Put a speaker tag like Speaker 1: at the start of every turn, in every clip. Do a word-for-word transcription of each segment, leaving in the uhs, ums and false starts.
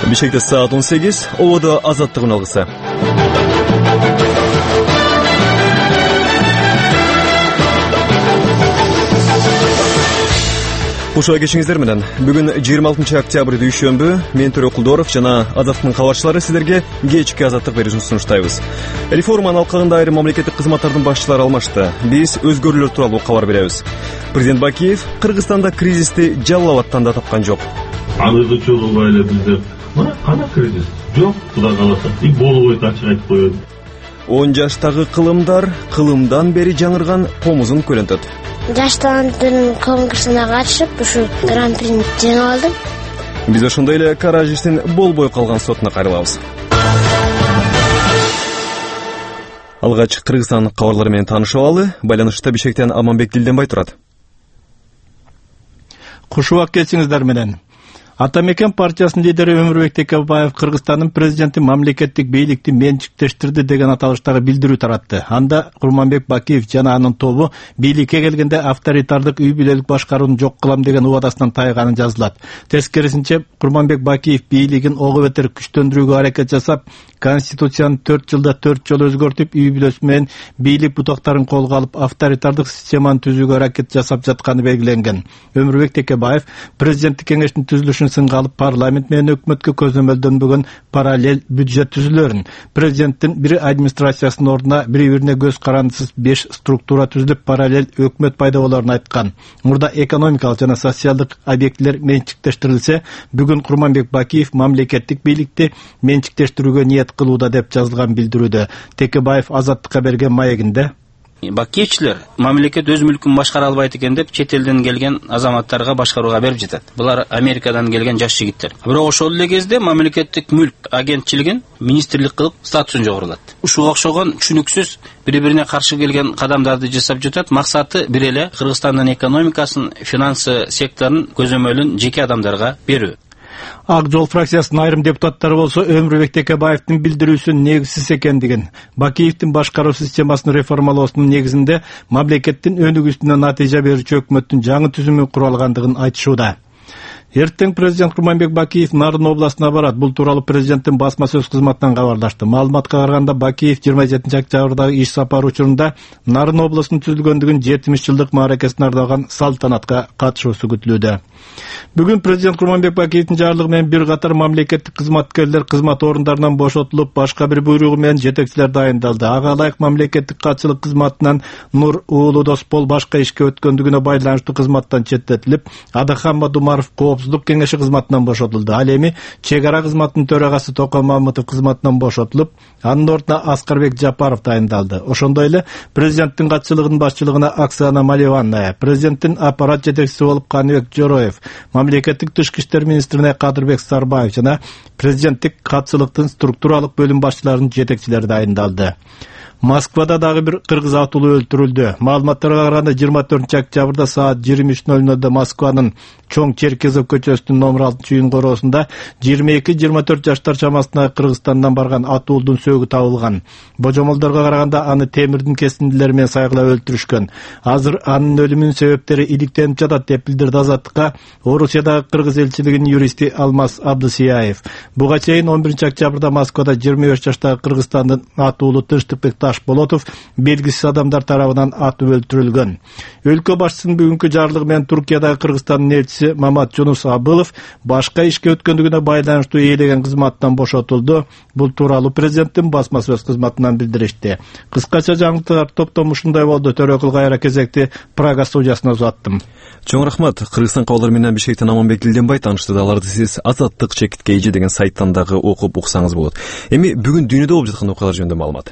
Speaker 1: Бишкекте саат он сегиз, ободо азаттыгын алгысы. Кушуа кечиңиздер менен. Бүгүн жыйырма алтынчы октябрь дүйшөмбү, мен Төрө Кулдоров жана Азаттыктын кабарчылары силерге кечки азаттык берүүсүн сунуштайбыз. Реформанын алкагында айрым мамлекеттик кызматтардын башчылары алмашты. Биз өзгөрүүлөр тууралуу кабар беребиз. Президент Бакиев Кыргызстанда кризисти жалал абадтан да тапкан жок.
Speaker 2: Анысы чогулбай эле бизде кана кризис жок, Кудай кааласа, и болбойт ачык айтып коёбуз.
Speaker 1: он жаштагы кылымдар кылымдан бери жаңырган комузун көлөнтөт.
Speaker 3: Жаштардын конкурсуна катышып, ушу гран-прини жеңип алдым.
Speaker 1: Биз ошондой эле Каражиштин болбой калган сотуна кайрылабыз. Алгач Кыргызстан кабарлары менен таанышып алалы. Байланышта Бишкектен Аманбек Дилденбай турат.
Speaker 4: Кушубак келсиңиздер менен. Атамекен партиясынын лидери Өмүрбек Текебаев Кыргызстандын президенти мамлекеттик бийликти менчиктештирди деген аталыштагы билдирүү таратты. Анда Курманбек Бакиев жана анын тобу бийликке келгенде авторитардык үй бүлөлүк башкарууну жок кылам деген убадасынан тайганын жазылат. Тескерисинче Курманбек Бакиев бийлигин ого бетер күчтөндүрүүгө аракет жасап, Конституцияны төрт жылда төрт жолу өзгөртүп, үй бүлөсү менен бийлик бутактарын колго алып, авторитардык системаны түзүүгө аракет жасап жатканы белгиленген. Өмүрбек Текебаев президенттик кеңештин түзүлүшүн сынга алып, парламент менен өкмөткө көзөмөлдөнбөгөн параллель бюджет түзүлөрүн, президенттин бир администрациясынын ордуна бири-бирине көз карандысыз беш структура түзүлүп, параллель өкмөт пайда болоорун айткан. Мурда экономикалык жана социалдык объектилер менчиктештирилсе, бүгүн Курманбек Бакиев мамлекеттик бийликти менчиктештирүүгө ниет кылууда деп жазылган билдирүүдө. Текебаев Азаттыкка берген маегинде
Speaker 5: Бакиевчилер мамлекет өз мүлкүн башкара албайт экен деп чет элден келген азаматтарга башкарууга берип жатат. Булар Америкадан келген жаш жигиттер. Бирок ошол эле кезде мамлекеттик мүлк агенттчилигин министрлик кылып статусун жогорулат. Ушуга окшогон түшүнүксүз бири-бирине каршы келген кадамдарды жасап жатат. Максаты бир эле Кыргызстандын экономикасын, финансы секторун көзөмөлүн жеке адамдарга берүү.
Speaker 4: Ак жол фракциясынын айрым депутаттары болсо Өмүрбек Текебаевдин билдирүүсүн негизсиз экендигин, Бакиевдин башкаруу системасын реформалоосунун негизинде мамлекеттин өнүгүүсүнө натыйжа берүүчү өкмөттүн жаңы түзүмү куралгандыгын айтышууда. Эртең президент Курманбек Бакиев Нарын областына барат. Бул тууралуу президенттин басма сөз кызматынан кабарлашты. Маалыматка караганда Бакиев жыйырма жетинчи октябрдагы иш сапары учурунда Нарын областынын түзүлгөндүгүн жетимиш жылдык мааракесине ардалган салтанатка катышуусу күтүлүүдө. Бүгүн президент Курманбек Бакиевдин жарлыгы менен бир катар мамлекеттик кызматкерлер кызмат орундарынан бошотулуп, башка бир буйругу менен жетекчилер дайындалды. Ага ылайык мамлекеттик катчылык кызматынан Нур уулу Доспол башка ишке өткөндүгүнө байланыштуу кызматтан четтетилип, Адахан Мадумаров Коопсуздук кеңеши кызматынан бошотулду. Ал эми чек ара кызматынын төрагасы Токон Мамытов кызматынан бошотулуп, анын ордуна Аскарбек Жапаров дайындалды. Ошондой эле президенттин катчылыгынын башчылыгына Оксана Маливанная, президенттин аппарат жетекчиси болуп Каныбек Жороев, мамлекеттик тышкы иштер министрине Кадырбек Сарбаев жана президенттик катчылыктын структуралык бөлүм башчыларынын жетекчилери дайындалды. Москвада дагы бир кыргыз атуулу өлтүрүлдү. Маалыматтарга караганда жыйырма төртүнчү октябрда саат жыйырма үч ноль нолдо Москванын Чоң Черкезов көчөсүнүн номер алтынчы үйүн короосунда жыйырма эки жыйырма төрт жаштар чамасындагы Кыргызстандан барган атуулдун сөөгү табылган. Божомолдорго караганда аны темирдин кесиндилери менен сайгылап өлтүрүшкөн. Азыр анын өлүмүнүн себептери иликтенип жатат деп билдирди Азаттыкка Орусиядагы кыргыз элчилигинин юристи Алмаз Абдысияев. Буга чейин он биринчи октябрда Москвада жыйырма беш жаштагы Кыргызстандын атуулу Тынчтыкбек Ташболотов белгисиз адамдар тарабынан атып өлтүрүлгөн. Өлкө башчысынын бүгүнкү жарлыгы менен Туркиядагы Кыргызстандын элчиси Мамат Жунус Абылов башка ишке өткөндүгүнө байланыштуу ээлеген кызматтан бошотулду. Бул тууралуу президенттин басма сөз кызматынан билдиришти. Кыскача жаңылыктар топтому ушундай болду. Төрө Кылгайра кезекти Прага студиясына узаттым.
Speaker 1: Чоң рахмат. Кыргызстан кабарлары менен Бишкектен Аманбек Дилденбай таанышты. Аларды сиз Азаттык чекитке эже деген сайттан дагы окуп уксаңыз болот. Эми бүгүн дүйнөдө болуп жаткан окуялар жөнүндө маалымат.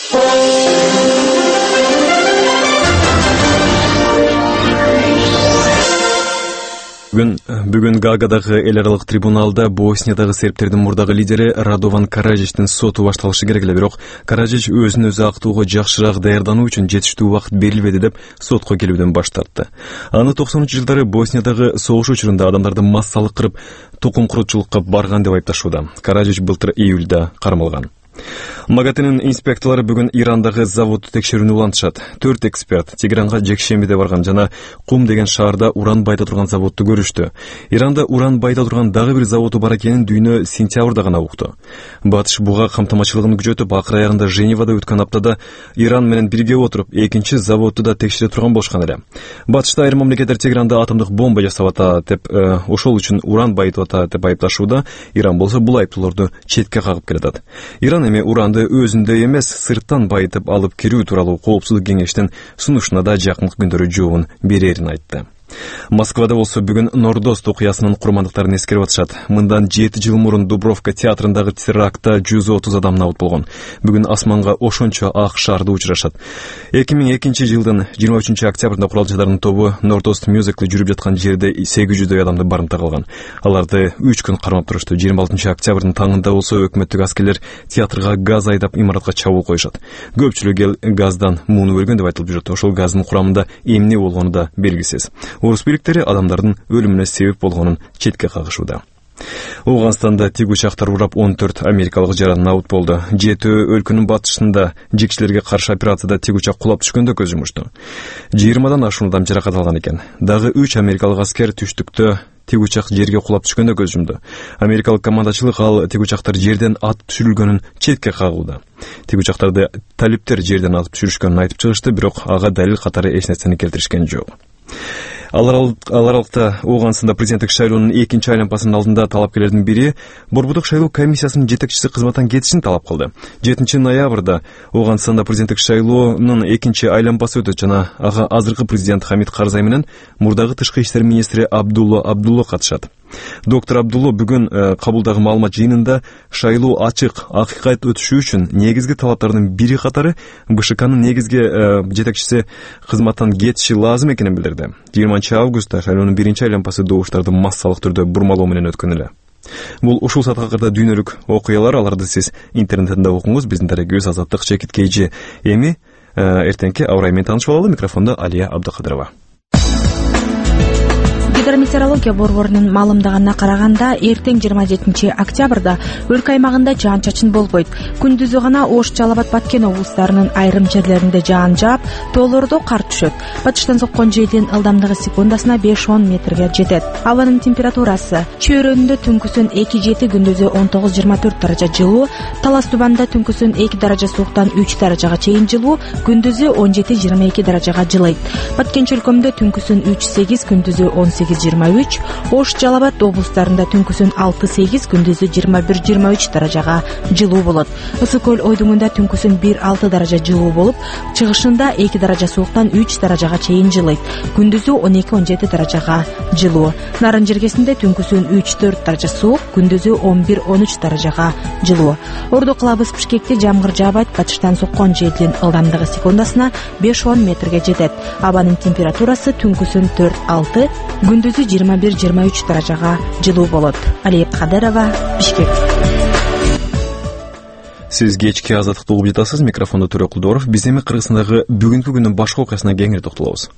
Speaker 1: Бүгүн бүгүн Гаагадагы эл аралык трибуналда Босниядагы сербтердин мурдагы лидери Радован Каражичтин соту башталышы керек эле, бирок Каражич өзүн өзү актоого жакшыраак даярдануу үчүн жетиштүү убакыт берилбеди деп сотко келүүдөн баш тартты. Аны токсонунчу жылдары Босниядагы согуш учурунда адамдарды массалык кырып, тукум курутчулукка барган деп айыпташууда. Каражич былтыр июлда кармалган. МАГАТЭнин инспекторлору бүгүн Ирандагы заводду текшерүүнү улантышат. Төрт эксперт Тегеранга жекшембиде барган жана Кум деген шаарда уран байда турган заводду көрүштү. Иранда уран байда турган дагы бир заводу бар экенин дүйнө сентябрда гана укту. Батыш буга камтамачылыгын күчөтүп, акыр аягында Женевада өткөн аптада Иран менен бирге отуруп, экинчи заводду да текшере турган болушкан эле. Батышта айрым мамлекеттер Тегеранда атомдук бомба жасап атат деп, ошол үчүн уран байытып атат деп айыпташууда. Иран болсо бул айыптоолорду четке кагып келатат. Иран эми уранды өзүндө эмес, сырттан байытып алып кирүү тууралуу коопсуздук кеңештин сунушуна да жакынкы күндөрү жообун берерин айтты. Москвада болсо бүгүн Нордост окуясынын курмандыктарын эскерип атышат. Мындан жети жыл мурун Дубровка театрындагы терактта жүз отуз адам набыт болгон. Бүгүн асманга ошончо ак шарды учурашат. эки миң экинчи жылдын жыйырма үчүнчү октябрында куралчылардын тобу Нордост мюзикли жүрүп жаткан жерде сегиз жүздөй адамды барымта кылган. Аларды үч күн кармап турушту. жыйырма алтынчы октябрдын таңында болсо өкмөттүк аскерлер театрга газ айдап имаратка чабуул коюшат. Көпчүлүк эл газдан муну өлгөн деп айтылып жүрөт. Ошол газдын курамында эмне болгону да белгисиз. Орус бийликтери адамдардын өлүмүнө себеп болгонун четке кагышууда. Ауганстанда тик учактар урап он төрт америкалык жаран набыт болду. Жетөө өлкөнүн батышында жекчилерге каршы операцияда тик учак кулап түшкөндө көз жумушту. жыйырмадан ашуун адам жаракат алган экен. Дагы үч америкалык аскер түштүктө тик учак жерге кулап түшкөндө көз жумду. Америкалык командачылык ал тик учактар жерден атып түшүрүлгөнүн четке кагууда. Тик учактарды талиптер жерден атып түшүрүшкөнүн айтып чыгышты, бирок ага далил катары эч нерсени келтиришкен жок. Ал аралыкта Ауганстанда президенттик шайлоонун экинчи айланпасынын алдында талапкерлердин бири Борбордук шайлоо комиссиясынын жетекчиси кызматтан кетишин талап кылды. жетинчи ноябрда Ауганстанда президенттик шайлоонун экинчи айланпасы өтөт жана ага азыркы президент Хамид Карзай менен мурдагы тышкы иштер министри Абдулло Абдулло катышат. Доктор Абдулло бүгүн кабулдагы маалымат жыйынында шайлоо ачык, акыйкат өтүшү үчүн негизги талаптардын бири катары БШКнын негизги жетекчиси кызматтан кетиши лазым экенин билдирди. жыйырманчы августта шайлоонун биринчи айланпасы добуштарды массалык түрдө бурмалоо менен өткөн эле. Бул ушул саатка кырда дүйнөлүк окуялар, аларды сиз интернетинде окуңуз. Биздин дарегибиз Азаттык Чекит Кейжи. Эми эртеңки абрай менен таанышып алалы. Микрофондо Алия Абдыкадырова.
Speaker 6: Гидрометеорология борборунун маалымдаганына караганда, эртең жыйырма жетинчи октябрда өлкө аймагында жаан-чачын болбойт. Күндүзү гана Ош, Жалал абад, Баткен облустарынын айрым жерлеринде жаан жаап, тоолордо кар түшөт. Батыштан соккон желдин ылдамдыгы секундасына беш он метрге жетет. Абанын температурасы чөйрөнүндө түнкүсүн эки жети, күндүзү он тогуз жыйырма төрт даража жылуу, Талас Тубанда түнкүсүн эки даража сууктан үч даражага чейин жылуу, күндүзү он жети жыйырма эки даражага жылыйт. Баткен чөлкөмдө түнкүсүн үч сегиз, күндүзү он сегиз жыйырма үч, Ош, Жалал абад облустарында түнкүсүн алты сегиз, күндүзү жыйырма бир жыйырма үч даражага жылуу болот. Ысык көл ойдуңунда түнкүсүн бир алты даража жылуу болуп, чыгышында эки даража сууктан үч даражага чейин жылыйт. Күндүзү он эки он жети даражага жылуу. Нарын жергесинде түнкүсүн үч төрт даража суук, күндүзү он бир он үч даражага жылуу. Ордо кылабыз Бишкекте жамгыр жаабайт, батыштан соккон желдин ылдамдыгы секундасына беш он метрге жетет. Абанын температурасы түнкүсүн төрт алты, күндүзү жыйырма бир жыйырма үч даражага жылуу болот. Алия Абдыкадырова, Бишкек.
Speaker 1: Сиз кечки Азаттыкты угуп жатасыз. Микрофондо Төрө Кулдоров. Биз эми Кыргызстандагы бүгүнкү күндүн башка окуясына кеңири токтолобуз.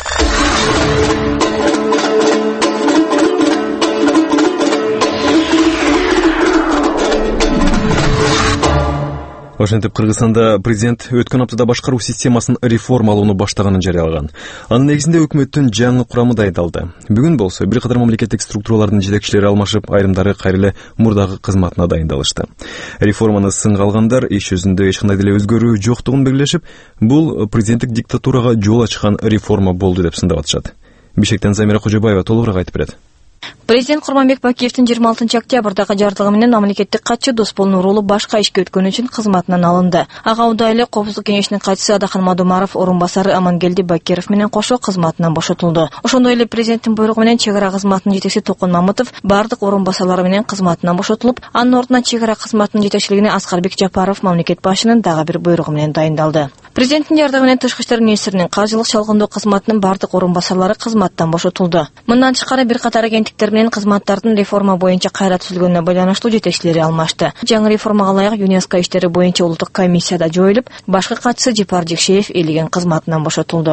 Speaker 1: Ошентип Кыргызстанда президент өткөн аптада башкаруу системасын реформалоону баштаганын жарыялаган. Анын негизинде өкмөттүн жаңы курамы дайындалды. Бүгүн болсо бир катар мамлекеттик структуралардын жетекчилери алмашып, айрымдары кайра эле мурдагы кызматына дайындалышты. Реформаны сынга алгандар иш жүзүндө эч кандай деле өзгөрүү жоктугун белгилешип, бул президенттик диктатурага жол ачкан реформа болду деп сындап атышат. Бишкектен Замира Кожобаева толугураак айтып берет.
Speaker 7: Президент Курманбек Бакиевдин жыйырма алтынчы октябрдагы жарлыгы менен мамлекеттик катчы Доспол Нурулу башка ишке өткөнү үчүн кызматынан алынды. Ага удай эле Коопсуздук кеңешинин катчысы Адахан Мадумаров орун басары Амангелди Бакиров менен кошо кызматынан бошотулду. Ошондой эле президенттин буйругу менен чек ара кызматынын жетекчиси Токун Мамытов бардык орун басарлары менен кызматынан бошотулуп, анын ордуна чек ара кызматынын жетекчилигине Аскарбек Жапаров мамлекет башчынын дагы бир буйругу менен дайындалды. Президенттин жардамы менен Тышкы иштер министринин каржылык чалгындоо кызматынын бардык орун басарлары кызматтан бошотулду. Мындан тышкары бир катар агенттиктер менен кызматтардын реформа боюнча кайра түзүлгөнүнө байланыштуу жетекчилери алмашты. Жаңы реформага ылайык ЮНЕСКО иштери боюнча улуттук комиссияда жоюлуп, башкы катчысы Жипар Жекшеев элеген кызматынан бошотулду.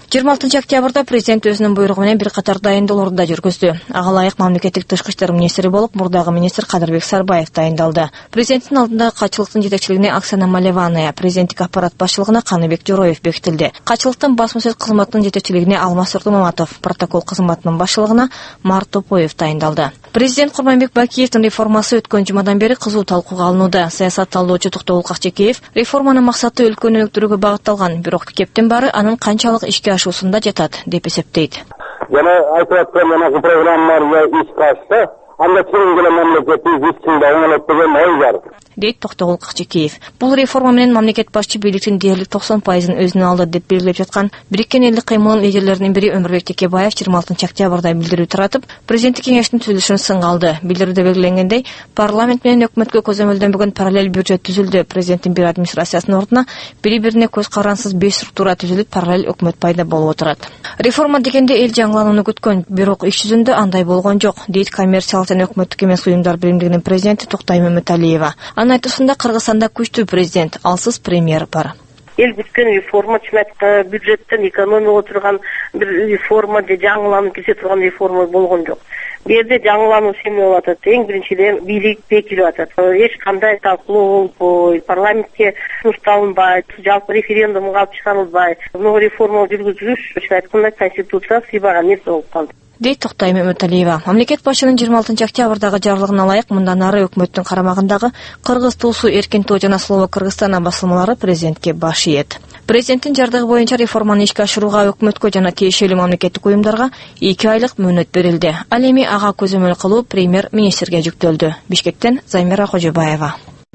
Speaker 7: жыйырма алтынчы октябрда президент өзүнүн буйругу менен бир катар дайындоолорду да жүргүздү. Ага ылайык мамлекеттик тышкы иштер министри болуп мурдагы министр Кадырбек Сарбаев дайындалды. Президенттин алдындагы катчылыктын жетекчилигине Оксана Малеванова, президенттик аппарат башчылыгына Каныбек Жороев бекитилди. Катчылыктын басма сөз кызматынын жетекчилигине Алмаз Маматов, протокол кызматынын башчылыгына Март Топоев дайындалды. Президент Курманбек Бакиевдин реформасы өткөн жумадан бери кызуу талкууга алынууда. Саясат талдоочу Токтогул Какчекеев реформанын максаты өлкөнү өнүктүрүүгө багытталган, бирок кептин баары анын канчалык ишке ашуусунда жатат деп эсептейт.
Speaker 8: Жана айтып аткан манагы программалар ишке ашса, анда чын эле мамлекеттин ишинде оңолот деген ой бар.
Speaker 7: Дейт Токтогул Какчекеев. Бул реформа менен мамлекет башчы бийликтин дээрлик токсон пайызын өзүнө алды деп белгилеп жаткан Бириккен элдик кыймылдын лидерлеринин бири Өмүрбек Текебаев жыйырма алтынчы октябрда билдирүү таратып, президенттик кеңештин түзүлүшүн сынга алды. Билдирүүдө белгиленгендей, парламент менен өкмөткө көзөмөлдөнбөгөн параллель бюджет түзүлдү. Президенттин бир администрациясынын ордуна бири-бирине көз карансыз беш структура түзүлүп, параллель өкмөт пайда болуп отурат. Реформа дегенде эл жаңыланууну күткөн, бирок иш жүзүндө андай болгон жок, дейт коммерциялык жана өкмөттүк эмес уюмдар биримдигинин президенти Токтай Мөмөталиева. Анын айтуусунда Кыргызстанда күчтүү президент, алсыз премьер бар.
Speaker 9: Эл бүткөн реформа, чынайтканда бюджеттен экономия турган бир реформа же жаңыланып кете турган реформа болгон жок. Бу жерде жаңылануу семе болуп атат. Эң биринчиден бийлик бекилип атат. Эч кандай талкуулоо болбой, парламентке сунушталынбай, жалпы референдумга алып чыгарылбай, мына реформа жүргүзүлүш, чынайтканда конституция сыйбаган нерсе болуп калды. Дейт Токтай Мөмөталиева. Мамлекет башчынын жыйырма алтынчы октябрдагы жарлыгына ылайык мындан ары өкмөттүн карамагындагы Кыргыз туусу Эркин тоо жана Слово Кыргызстан басылмалары президентке баш ийет. Президенттин жардыгы боюнча реформаны ишке ашырууга өкмөткө жана тиешелүү мамлекеттик уюмдарга эки айлык мөөнөт берилди. Ал эми ага көзөмөл кылуу премьер-министрге жүктөлдү. Бишкектен Займира Кожобаева.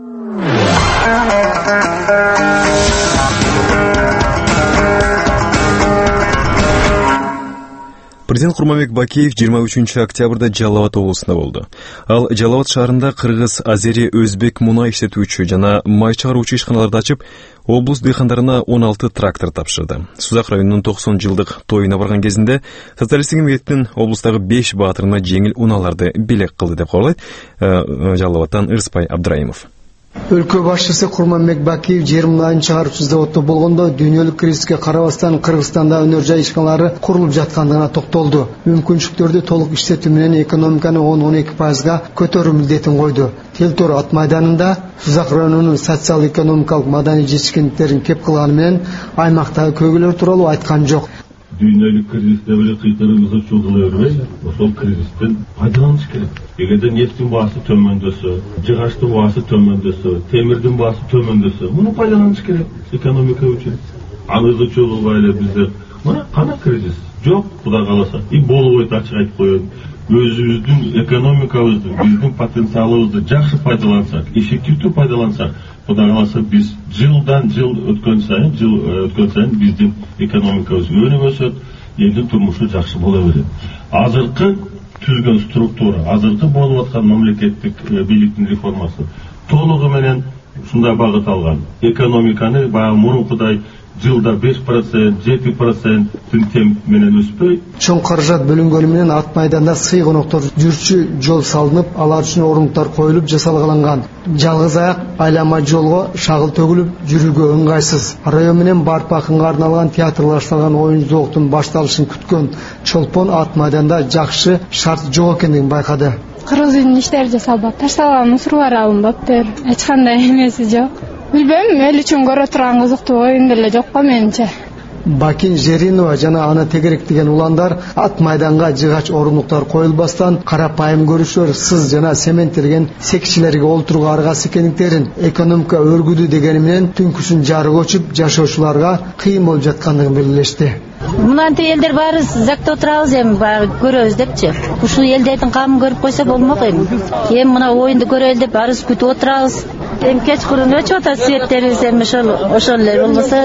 Speaker 1: Президент Курманбек Бакиев жыйырма үчүнчү октябрда Жалал Абад облусунда болду. Ал Жалал Абад шаарында кыргыз, азери, өзбек мунай иштетүүчү жана май чыгаруучу ишканаларды ачып, облус дыйкандарына он алты трактор тапшырды. Сузак районунун токсон жылдык тоюна барган кезинде социалисттик эмгектин облустагы беш баатырына жеңил унааларды белек кылды деп кабарлайт Жалал Абадтан Ырыспай Абдраимов.
Speaker 10: Өлкө башчысы Курманбек Бакиев жыйырманчы чыгаруучу заводдо болгондо дүйнөлүк кризиске карабастан Кыргызстанда өнөр жай ишканалары курулуп жаткандыгына токтолду. Мүмкүнчүлүктөрдү толук иштетүү менен экономиканы он он эки пайызга көтөрүү милдетин койду. Телтор ат майданында Сузак районунун социал-экономикалык маданий жетишкендиктерин кеп кылганы менен аймактагы көйгөйлөр тууралуу айткан жок.
Speaker 2: Дүйнөлүк кризисте беле кыйтырыбызды чуулдура бербей, ошол кризистен пайдаланыш керек. Эгерде нефтин баасы төмөндөсө, жыгачтын баасы төмөндөсө, темирдин баасы төмөндөсө, муну пайдаланыш керек экономика үчүн. Аны чуулубай эле бизде мына кана кризис жок, Кудай кааласа, и болбойт ачык айтып коеюн. Өзүбүздүн экономикабызды, биздин потенциалыбызды жакшы пайдалансак, эффективдүү пайдалансак, Кудай кааласа биз жылдан жыл өткөн сайын, жыл өткөн сайын биздин экономикабыз өнүп өсөт, элдин турмушу жакшы боло берет. Азыркы түзгөн структура, азыркы болуп аткан мамлекеттик бийликтин реформасы толугу менен ушундай багыт алган. Экономиканы баягы мурункудай жылда беш процент, жети проценттин темп менен өспөй.
Speaker 10: Чоң каражат бөлүнгөнү менен ат майданда сый коноктор жүрчү жол салынып, алар үчүн орунтуктар коюлуп жасалган. Жалгыз аяк айлама жолго шагыл төгүлүп жүрүүгө ыңгайсыз. Район менен Барп акынга арналган театрлаштырылган оюн зооктун башталышын күткөн чолпон ат майданда жакшы шарт жок экендигин байкады.
Speaker 11: Кыргыз элинин иштери жасалбап, ташталган мусурлар алынбаптыр. Эч кандай эмеси жок. Билбейм, эл үчүн көрө турган кызыктуу оюн деле жок го менимче.
Speaker 10: Бакин Жеринова жана аны тегерек деген уландар ат майданга жыгач орунуктар коюлбастан карапайым көрүүчүлөр сыз жана сементтелген секчилерге олтурууга аргасы экендиктерин, экономика өргүдү дегени менен түнкүсүн жарык өчүп жашоочуларга кыйын болуп жаткандыгын белгилешти.
Speaker 12: Мынантай элдер баарыбыз закта отурабыз эми баягы көрөбүз депчи. Ушул элдердин камын көрүп койсо болмок эми. Эми мына оюнду көрөлү деп баарыбыз күтүп отурабыз. Эми кечкурун өчүп атат светтерибиз, эми ошол ошол эле болбосо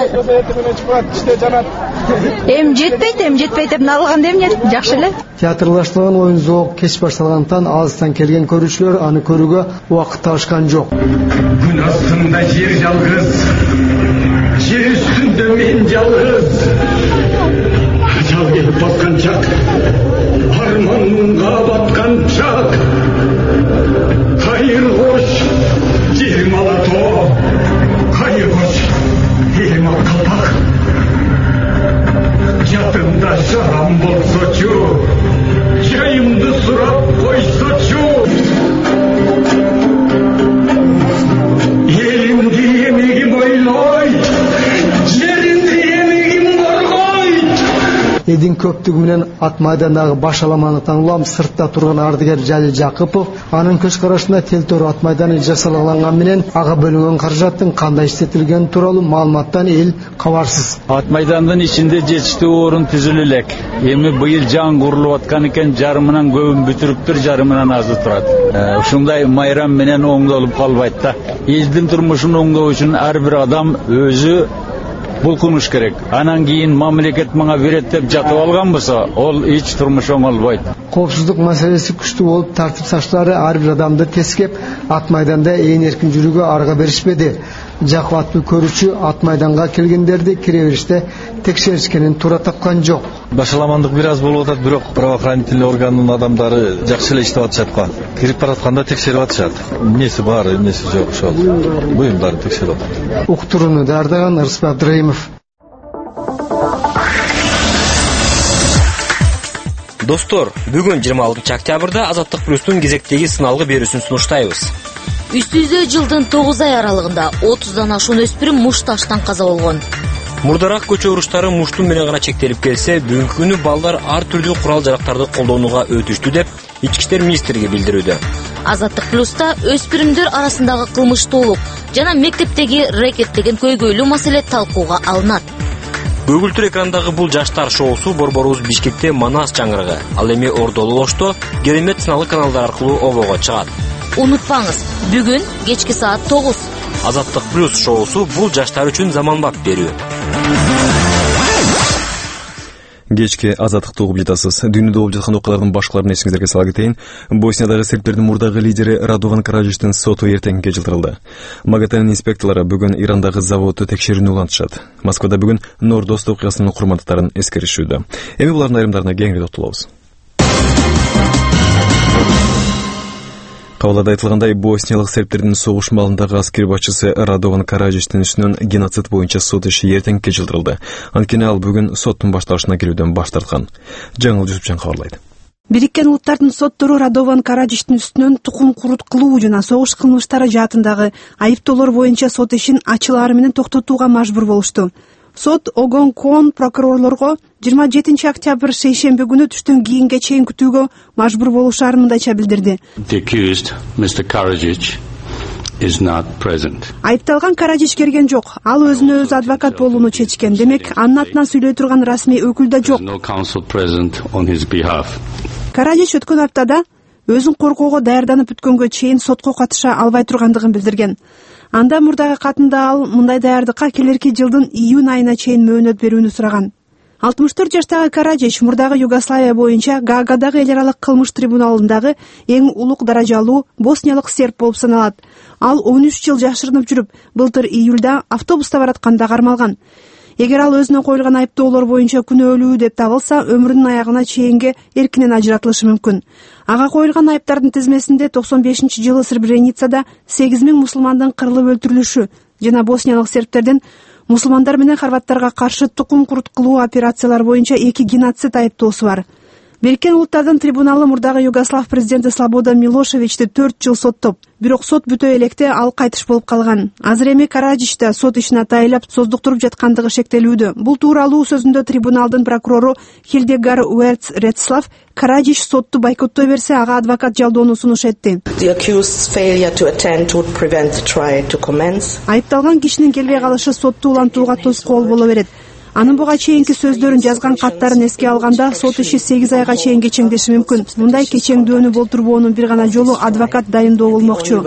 Speaker 12: эми жетпейт, эми жетпейт деп алганда эмне жакшы эле.
Speaker 10: Театрлаштырган оюн зоок кеч башталгандыктан алыстан келген көрүүчүлөр аны көрүүгө убакыт табышкан жок.
Speaker 13: Күн астында жер жалгыз, жер үстүндө мен жалгыз. Ажал келип баскан чак, арманга баткан чак. Кайыр кош, жерим алатоо, кайыр кош, элим ак калпак.
Speaker 10: көптүгү менен ат майдандагы баш аламандыктан улам сыртта турган ардыгер Жалил Жакыпов анын көз карашында Телтор ат майданы жасалган менен ага бөлүнгөн каражаттын кандай иштетилгени тууралуу маалыматтан эл кабарсыз.
Speaker 14: Ат майдандын ичинде жетиштүү орун түзүлө элек. Эми быйыл жаңы курулуп аткан экен, жарымынан көбүн бүтүрүптүр, жарымынан азы турат. Ушундай майрам менен оңдолуп калбайт да. Элдин турмушун оңдоо үчүн ар бир адам өзү булкунуш керек. Анан кийин мамлекет мага берет деп жатып алган болсо, ол эч турмуш оңолбойт.
Speaker 10: Коопсуздук маселеси күчтүү болуп, тартип сакчылары ар бир адамды тескеп, ат майданда ээн эркин жүрүүгө арга беришпеди. Жакып аттуу көрүүчү ат майданга келгендерди кире бериште текшеришкенин туура тапкан жок.
Speaker 15: Башаламандык бир аз болуп атат, бирок правоохранительный органдын адамдары жакшы эле иштеп атышат го. Кирип баратканда текшерип атышат. Эмнеси бар, эмнеси жок ошол. Буюмдарды текшерип атат.
Speaker 10: Уктурууну даярдаган Ырысбек Абдыраимов.
Speaker 16: Достор, бүгүн жыйырма алтынчы октябрда Азаттык плюстун кезектеги сыналгы берүүсүн сунуштайбыз.
Speaker 17: Үстүздө жылдын тогуз ай аралыгында отуздан ашуун өспүрүм муш таштан каза болгон.
Speaker 16: Мурдараак көчө уруштары муштун менен гана чектелип келсе, бүгүнкү күнү балдар ар түрдүү курал жарактарды колдонууга өтүштү деп Ички иштер министрлиги билдирүүдө.
Speaker 17: Азаттык плюста өспүрүмдөр арасындагы кылмыштуулук жана мектептеги рэкет деген көйгөйлүү маселе талкууга алынат.
Speaker 16: Көгүлтүр экрандагы бул жаштар шоусу борборубуз Бишкекте Манас чаңырыгы, ал эми Ордолу Ошто Керемет сыналгы каналдар аркылуу обого чыгат.
Speaker 17: Унутпаңыз, бүгүн кечки саат тогуз.
Speaker 16: Азаттык плюс шоусу бул жаштар үчүн заманбап берүү.
Speaker 1: Кечке азаттыкты угуп жатасыз. Дүйнөдө болуп жаткан окуялардын башкаларын эсиңиздерге сала кетейин. Босниядағы сербтердин мурдагы лидери Радован Караджичтин соту эртеңге жылдырылды. МАГАТЭнин инспекторлору бүгүн Ирандагы заводду текшерүүнү улантышат. Москвада бүгүн Нордост окуясынын курмандыктарын эскеришүүдө. Эми булардын айрымдарына кеңири токтолобуз. Кабылда айтылгандай, босниялык сербтердин согуш малындагы аскер башчысы Радован Караджичтин үстүнөн геноцид боюнча сот иши эртеңге жылдырылды. Анткени ал бүгүн соттун башталышына келүүдөн баш тарткан. Жаңыл Жусупжан кабарлайт.
Speaker 18: Бириккен Улуттардын соттору Радован Караджичтин үстүнөн тукум курут кылуу жана согуш кылмыштары жаатындагы айыптоолор боюнча сот ишин ачылаары менен токтотууга мажбур болушту. Сот Огон Кон прокурорлорго жыйырма жетинчи октябрь шейшемби күнү түштөн кийинге чейин күтүүгө мажбур болушаарын мындайча билдирди. Айыпталган Караджич келген жок. Ал өзүнө өзү адвокат болууну чечкен. Демек, анын атынан сүйлөй турган расмий өкүл да жок. Караджич өткөн аптада өзүн коргоого даярданып бүткөнгө чейин сотко катыша албай тургандыгын билдирген. Анда мурдагы катында ал мындай даярдыкка келерки жылдын июнь айына чейин мөөнөт берүүнү сураган. алтымыш төрт жаштагы Караджич мурдагы Югославия боюнча Гаагадагы эл аралык кылмыш трибуналындагы эң улук даражалуу босниялык серб болуп саналат. Ал он үч жыл жашырынып жүрүп, былтыр июлда автобуста баратканда кармалган. Эгер ал өзүнө коюлган айыптоолор боюнча күнөөлүү деп табылса, өмүрүнүн аягына чейинге эркинен ажыратылышы мүмкүн. Ага коюлган айыптардын тизмесинде токсон бешинчи жылы Сребреницада сегиз миң мусулмандын кырылып өлтүрүлүшү жана босниялык сербтердин мусулмандар менен хорваттарга каршы тукум курут кылуу операциялар боюнча эки геноцид айыптоосу бар. Бириккен Улуттардын трибуналы мурдагы Югослав президенти Слободан Милошевичти төрт жыл соттоп, бирок сот бүтө электе ал кайтыш болуп калган. Азыр эми Караджич да сот ишин атайлап создуктуруп жаткандыгы шектелүүдө. Бул тууралуу сөзүндө трибуналдын прокурору Хилдегар Уэрц Редслав Караджич сотту бойкоттой берсе, ага адвокат жалдоону сунуш этти. Айыпталган кишинин келбей калышы сотту улантууга тоскоол боло берет. Анын буга чейинки сөздөрүн жазган каттарын эске алганда сот иши сегиз айга чейин кечеңдеши мүмкүн. Мындай кечеңдүүнү болтурбоонун бир гана жолу адвокат дайындоо болмокчу.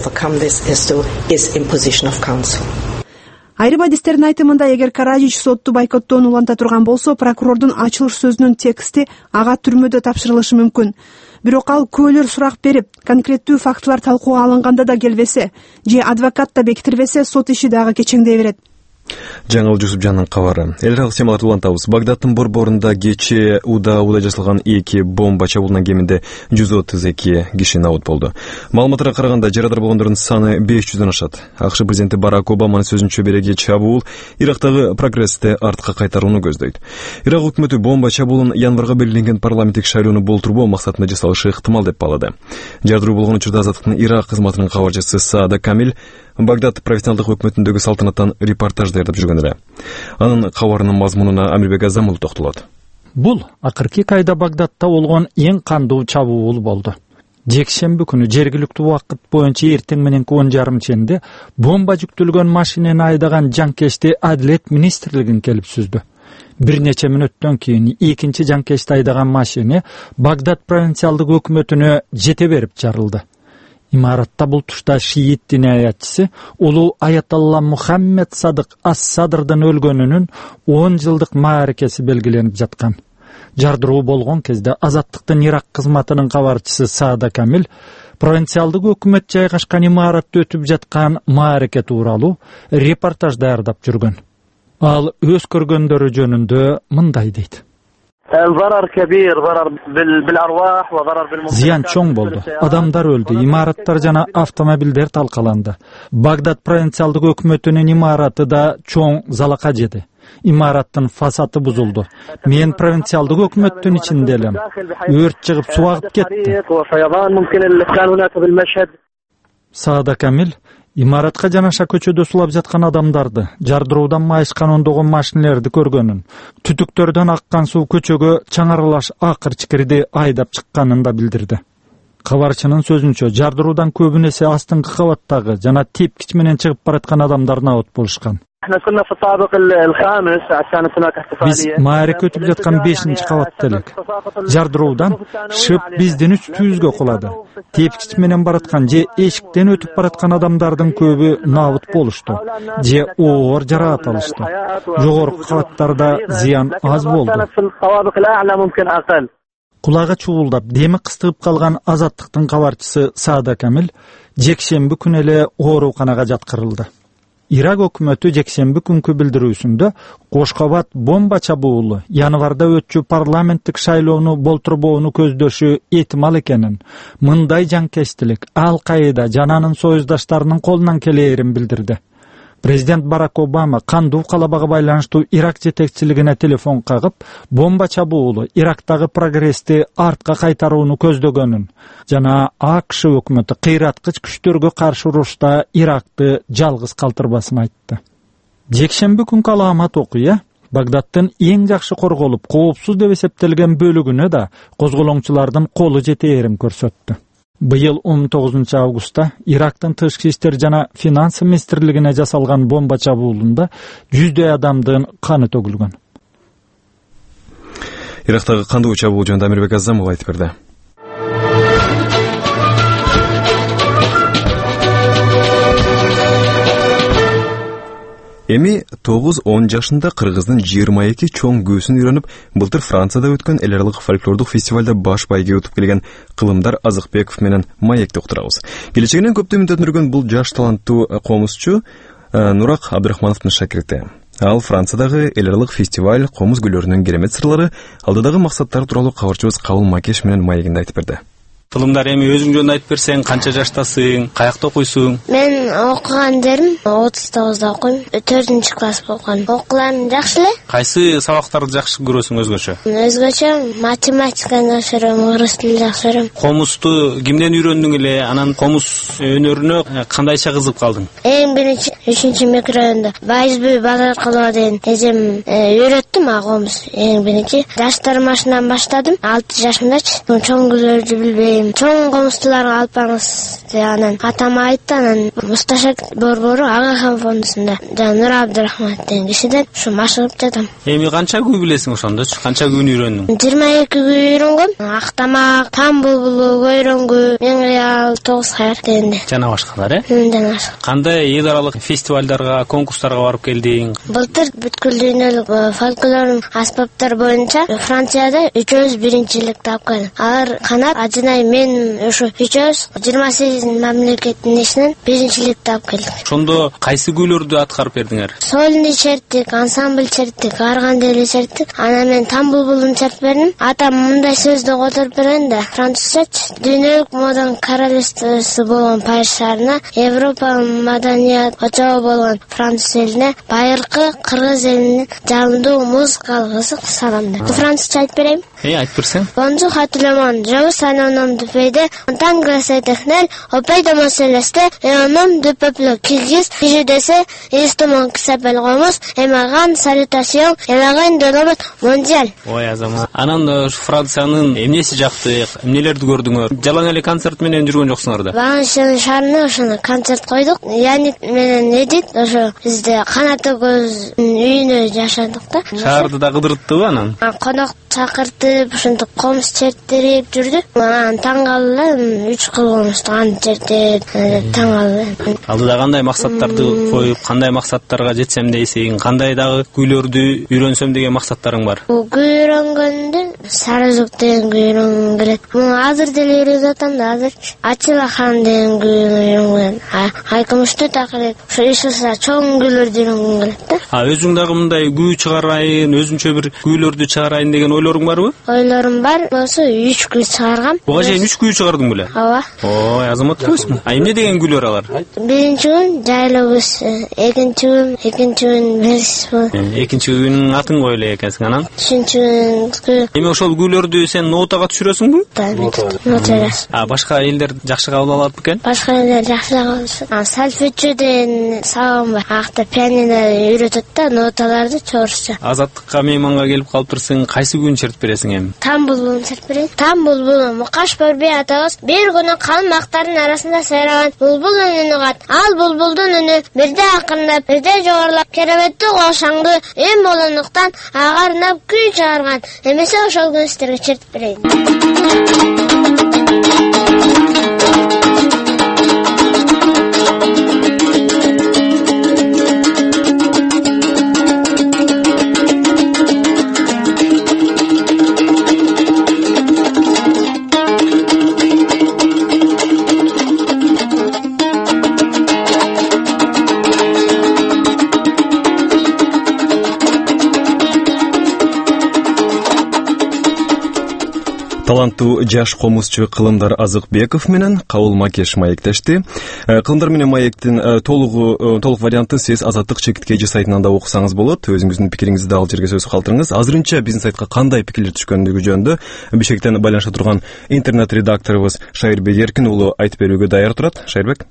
Speaker 18: Айрым адистердин айтымында, эгер Караджич сотту бойкоттоону уланта турган болсо, прокурордун ачылыш сөзүнүн тексти ага түрмөдө тапшырылышы мүмкүн. Бирок ал көөлөр сурак берип, конкреттүү фактылар талкууга алынганда да келбесе, же адвокат да бекитирбесе, сот иши дагы кечеңдей берет.
Speaker 1: Жаңыл Жусупжандын кабары. Эл аралык темаларды улантабыз. Багдадтын борборунда кечээ уда уда жасалган эки бомба чабуулунан кеминде жүз отуз эки киши набыт болду. Маалыматтарга караганда жарадар болгондордун саны беш жүздөн ашат. АКШ президенти Барак Обаманын сөзүнчө береги чабуул Ирактагы прогрессти артка кайтарууну көздөйт. Ирак өкмөтү бомба чабуулун январга белгиленген парламенттик шайлоону болтурбоо максатында жасалышы ыктымал деп баалады. Жардыруу болгон учурда Азаттыктын Ирак кызматынын кабарчысы Саада Камил Багдад профессионалдык өкмөтүндөгү салтанаттан репортаж даярдап жүргөн эле. Анын кабарынын мазмунуна Амирбек Азамул токтолот.
Speaker 19: Бул акыркы айда Багдадта болгон эң кандуу чабуул болду. Жекшемби күнү жергиликтүү убакыт боюнча эртең мененки он жарым ченде бомба жүктөлгөн машинени айдаган жанкечти Адилет министрлигин келип сүздү. Бир нече мүнөттөн кийин экинчи жанкечти айдаган машина Багдад провинциалдык өкмөтүнө жете берип жарылды. Имаратта бул тушта шиит дини аятчысы улуу Аятолла Мухаммед Садык ас-Садрдын өлгөнүнүн он жылдык мааракеси белгиленип жаткан. Жардыруу болгон кезде Азаттыктын Ирак кызматынын кабарчысы Саада Камил провинциалдык өкмөт жайгашкан имаратта өтүп жаткан маараке тууралуу репортаж даярдап жүргөн. Ал өз көргөндөрү жөнүндө мындай дейт. Зыян чоң болду. Адамдар өлдү, имараттар жана автомобилдер талкаланды. Багдад провинциалдык өкмөтүнүн имараты да чоң залака жеди. Имараттын фасады бузулду. Мен провинциалдык өкмөттүн ичинде элем. Өрт чыгып суу агып кетти. Саада Камил имаратка жанаша көчөдө сулап жаткан адамдарды, жардыруудан майышкан ондогон машинелерди көргөнүн, түтүктөрдөн аккан суу көчөгө чаңарылаш акыр-чикирди айдап чыкканын да билдирди. Кабарчынын сөзүнчө, жардыруудан көбүнесе астыңкы кабаттагы жана тепкич менен чыгып бараткан адамдар набыт болушкан. Биз маараке өтүп жаткан бешинчи кабатта элек. Жардыруудан шып биздин үстүбүзгө кулады. Тепкич менен бараткан же эшиктен өтүп бараткан адамдардын көбү набыт болушту, же оор жараат алышты. Жогорку кабаттарда зыян аз болду. Кулагы чуулдап, деми кыстыгып калган Азаттыктын кабарчысы Саада Камил жекшемби күнү эле ооруканага жаткырылды. Ирак өкмөтү жекшемби күнкү билдирүүсүндө Кошкобат бомба чабуулу январда өтчү парламенттик шайлоону болтурбоону көздөшү этимал экенин, мындай жанкечтилик Ал-Каида жана анын союздаштарынын колунан келээрин билдирди. Президент Барак Обама кандуу калабага байланыштуу Ирак жетекчилигине телефон кагып, бомба чабуулу Ирактагы прогрессти артка кайтарууну көздөгөнүн жана АКШ өкмөтү кыйраткыч күчтөргө каршы урушта Иракты жалгыз калтырбасын айтты. Жекшемби күнкү аламат окуя Багдадтын эң жакшы корголуп, коопсуз деп эсептелген бөлүгүнө да козголоңчулардын колу жетээрин көрсөттү. Быйыл он тогузунчу августта Ирактын тышкы иштер жана финанс министрлигине жасалган бомба чабуулунда жүздөй адамдын каны төгүлгөн.
Speaker 1: Ирактагы кандуу чабуул жөнүндө Амирбек Азамов айтып берди. Эми тогуз он жашында кыргыздын жыйырма эки чоң күүсүн үйрөнүп, былтыр Францияда өткөн эл аралык фольклордук фестивалда баш байге өтүп келген Кылымдар Азыкбеков менен маекте уктурабыз. Келечегинен көптү үмүттөнүргөн бул жаш таланттуу комузчу Нурак Абдрахмановдун шакирти. Ал Франциядагы эл аралык фестиваль комуз гүлөрүнүн керемет сырлары, алдыдагы максаттары тууралуу кабарчыбыз Кабыл Макеш менен маегинде айтып берди.
Speaker 5: Кылымдар, эми өзүң жөнүндө айтып берсең, канча жаштасың, каякта окуйсуң?
Speaker 3: Мен окуган жерим отуз тогузда окуйм, төртүнчү класс болгон. Окууларым жакшы эле.
Speaker 5: Кайсы сабактарды жакшы көрөсүң өзгөчө?
Speaker 3: Өзгөчө математиканы жакшы көрөм, орус тилин жакшы көрөм.
Speaker 5: Комузду кимден үйрөндүң эле? Анан комуз өнөрүнө кандайча кызыгып калдың?
Speaker 3: Эң биринчи үчүнчү микрорайондо Байызбүй Базаркулова деген эжем үйрөттү мага комуз. Эң биринчи даштар машиндан баштадым, алты жашымдачы. Чоң күлөрдү билбейм. Чоң комузтуларга алып барыңыз анан атама айтты, анан Мусташак борбору Агахан фондусунда Нур Абдрахманов деген кишиден ушу машыгып жатам.
Speaker 5: Эми канча күү билесиң ошондочу? Канча күүнү үйрөндүң?
Speaker 3: жыйырма эки күү үйрөнгөм. Актамак, Там булбулу, Көйрөңгү, Меңриял, Тогуз Кайыр дегенде.
Speaker 5: Жана башкалар, э?
Speaker 3: Жана башка.
Speaker 5: Кандай эл аралык фестивалдарга, конкурстарга барып келдиң?
Speaker 3: Былтыр бүткүл дүйнөлүк фольклор аспаптар боюнча Францияда үчөөбүз биринчилик тапкан. Алар канат Ажынай мен ошо үчөөбүз жыйырма сегиз мамлекеттин ичинен биринчилик таап келдик.
Speaker 5: Ошондо кайсы күүлөрдү аткарып бердиңер?
Speaker 3: Сольный черттик, ансамбль черттик, аргандели черттик. Анан мен Там булбулун чертип бердим. Атам мындай сөздү которуп берген да, французча дүйнөлүк моданын королевствосу болгон Париж шаарына, Европа маданият очогу болгон Француз элине, байыркы кыргыз элине жалындуу музыкалык ысык саламдар. Французча айтып берейин.
Speaker 5: Э, айтып берсең.
Speaker 3: Bonjour hatırlamam. Je suis un homme de pays en tant que secrétaire au pays de mon céleste et un homme de peuple kirghiz. Je décède justement qui s'appelle Ramos et ma grande salutation est la reine de l'ordre mondial.
Speaker 5: Ой, азамат. Анан да Франциянын эмнеси жакты, эмнелерди көрдүңөр? Жалаң эле концерт менен жүргөн жоксуңар да?
Speaker 3: Багышын шаарына ошону концерт койдук. Янит менен Эдит ошо бизде канаты көз үйүнө жашадык да.
Speaker 5: Шаарды да кыдырттыбы анан?
Speaker 3: Конок чакыртып, ошентип комуз чертирип жүрдү. Анан таң калдым, үч кылгымызды аны чертип, таң калдым.
Speaker 5: Алдыда кандай максаттарды коюп, кандай максаттарга жетсем дейсиң, кандай дагы күүлөрдү үйрөнсөм деген максаттарың бар?
Speaker 3: Күй үйрөнгөндө Сары Зүк деген күй үйрөнгүм келет. Муну азыр деле үйрөнүп атам да, азыр Ачыла хан деген күй үйрөнгөн. Айкымышты такырып, ошо ишса чоң күйлөрдү үйрөнгүм келет да.
Speaker 5: А өзүң дагы мындай күй чыгарайын, өзүнчө бир күйлөрдү чыгарайын деген ойлоруң барбы?
Speaker 3: Ойлорум бар. Болсо үч күй чыгаргам.
Speaker 5: Буга чейин үч күй чыгардың беле?
Speaker 3: Ооба.
Speaker 5: Ой, азамат көзмү? А эмне деген күйлөр алар?
Speaker 3: Биринчи күн жайлабыз, экинчи күн, экинчи күн берсиз.
Speaker 5: Экинчи күнүн атын кой эле экенсиң анан?
Speaker 3: Үчүнчү күн.
Speaker 5: Эми ошол күйлөрдү сен нотага түшүрөсүңбү?
Speaker 3: Нотага.
Speaker 5: А башка элдер жакшы кабыл алат бекен?
Speaker 3: Башка элдер жакшы кабыл алат. А сальфиччо деген сабам бар. Акта пианино үйрөтөт да, ноталарды чорсчу.
Speaker 5: Азаттыкка мейманга келип калыптырсың, кайсы күн чертип бересиң эми?
Speaker 3: Там булбулун чертип берем. Там булбулун Мукаш Борбей атабыз бир күнү калмактардын арасында сайраган булбул үнүн угат. Ал булбулдун үнү бирде акырындап, бирде жогорулап, кереметти кошаңды эм болгондуктан ага арнап күй чыгарган. Эмесе ошол күнү сиздерге чертип берейин.
Speaker 1: Таланттуу жаш комузчу Кылымдар Азыкбеков менен Кабыл Макеш маектешти. Кылымдар менен маектин толугу толук вариантын сиз Азаттык чекит кей жи сайтынан да окусаңыз болот. Өзүңүздүн пикириңизди ал жерге сөз калтырыңыз. Азырынча биздин сайтка кандай пикирлер түшкөндүгү жөнүндө Бишкектен байланыша турган интернет редакторубуз Шайырбек Эркин уулу айтып берүүгө даяр турат. Шайырбек.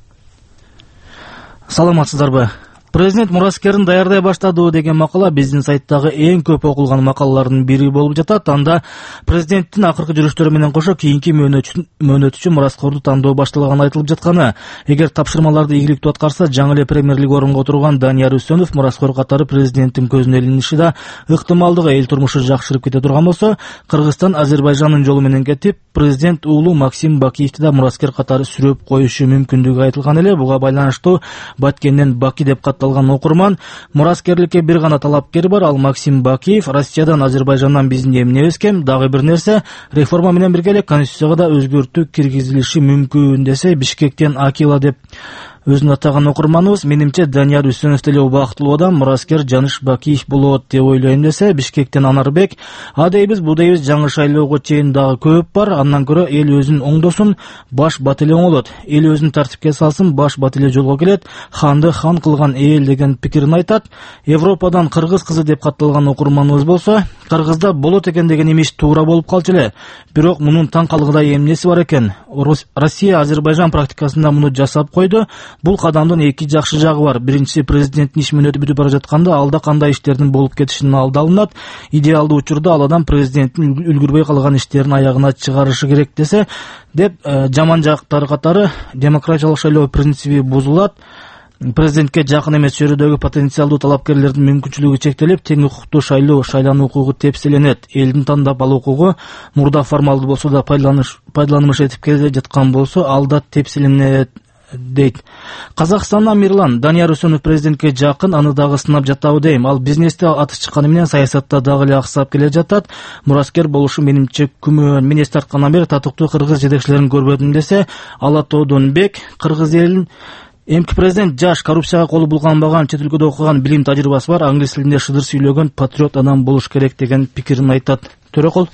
Speaker 20: Саламатсыздарбы? Президент мураскерин даярдай баштады деген макала биздин сайттагы эң көп окулган макалалардын бири болуп жатат. Анда президенттин акыркы жүрүштөрү менен кошо кийинки мөөнөт үчүн мураскорду тандоо башталганы айтылып жатканы. Эгер тапшырмаларды ийгиликтүү аткарса, жаңы эле премьерлик орунга отурган Данияр Үсөнов мураскор катары президенттин көзүнө илиниши да ыктымалдыгы, эл турмушу жакшырып кете турган болсо, Кыргызстан Азербайжандын жолу менен кетип, президент уулу Максим Бакиевди да мураскер катары сүрөп коюшу мүмкүндүгү айтылган эле. Буга байланыштуу Баткенден Баки деп катталган окурман: мураскерликке бир гана талапкер бар, ал Максим Бакиев. Россиядан, Азербайжандан биздин эмнебиз кем? Дагы бир нерсе, реформа менен бирге эле конституцияга да өзгөртүү киргизилиши мүмкүн десе, Бишкектен Акила деп өзүн атаган окурманыбыз: менимче Данияр Үсөнов деле убактылуу адам, мураскер Жаныш Бакиев болот деп ойлойм десе, Бишкектен Анарбек: а дейбиз, бу дейбиз, жаңы шайлоого чейин дагы көп бар, андан көрө эл өзүн оңдосун, баш бат эле оңолот, эл өзүн тартипке салсын, баш бат эле жолго келет, ханды хан кылган эл деген пикирин айтат. Европадан кыргыз кызы деп катталган окурманыбыз болсо, Кыргызда болот экен деген имиш туура болуп калчу эле, бирок мунун таң калгыдай эмнеси бар экен? Россия Азербайжан практикасында муну жасап койду. Бул кадамдын эки жакшы жагы бар. Биринчиси, президенттин иш мөөнөтү бүтүп бара жатканда алда кандай иштердин болуп кетишинин алды алынат. Идеалдуу учурда ал адам президенттин үлгүрбөй калган иштерин аягына чыгарышы керек десе, деп жаман жактары катары демократиялык шайлоо принциби бузулат. Президентке жакын эмес чөйрөдөгү потенциалдуу талапкерлердин мүмкүнчүлүгү чектелип, тең укуктуу шайлоо шайлануу укугу тепселенет. Элдин тандап алуу укугу мурда формалдуу болсо да пайдаланыш пайдаланымыш этип келе жаткан болсо, ал да тепселенет дейт. Казакстандан Мирлан: Данияр Үсөнов президентке жакын, аны дагы сынап жатабы дейм. Ал бизнесте аты чыкканы менен саясатта дагы эле аксап келе жатат. Мураскер болушу менимче күмөн. Мен эс тарткандан бери татыктуу кыргыз жетекчилерин көрбөдүм десе, Алатоодон Бек: кыргыз элин эмки президент жаш, коррупцияга колу булганбаган, чет өлкөдө окуган, билим тажрыйбасы бар, англис тилинде шыдыр сүйлөгөн патриот адам болуш керек деген пикирин айтат. Төрөкол.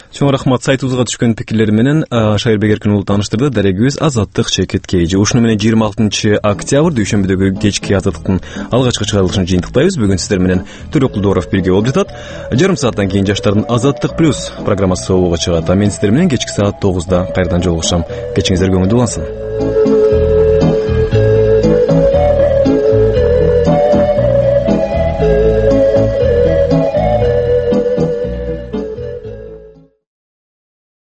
Speaker 1: Чоң рахмат. Сайтыбызга түшкөн пикирлери менен Шайырбек Эркин уулу тааныштырды. Дарегибиз Азаттык Чекит Кейжи. Ушуну менен жыйырма алтынчы октябрь дүйшөмбүдөгү кечки Азаттыктын алгачкы чыгарылышын жыйынтыктайбыз. Бүгүн сиздер менен Төрөк Кулдоров бирге болуп жатат. Жарым сааттан кийин жаштардын Азаттык плюс программасы сообуга чыгат. А мен сиздер менен кечки саат тогузда кайрадан жолугушам. Кечиңиздер көңүлдүү улансын.